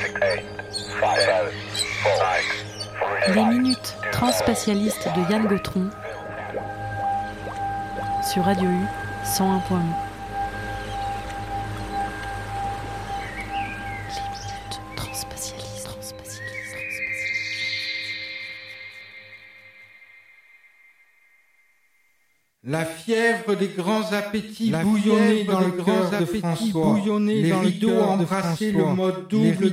Les minutes transspatialistes de Yann Gautron sur Radio U 101.8. La fièvre des grands appétits bouillonnait dans le cœur de François. Les rideaux embrassaient le mode double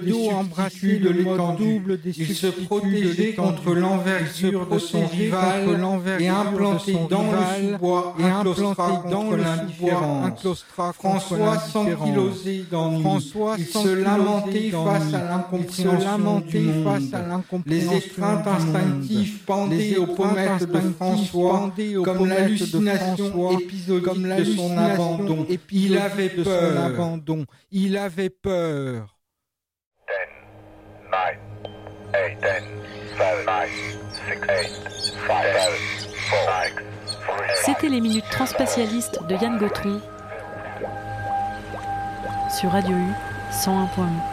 des substituts. Il se protégeait contre l'envergure de son rival et implantait dans le sous-bois un claustrat contre l'indifférence. François s'ankylosait d'ennui. Il se lamentait face à l'incompréhension du monde. Les étreintes instinctives pendaient aux pommettes de François comme l'hallucination épisodique de son abandon. Il avait peur. Il avait peur. 10, 9, 8, 10, 7, 6, 8, 5, 4, 3, C'était les minutes transspatialistes de Yann Gautron sur Radio U 101.8.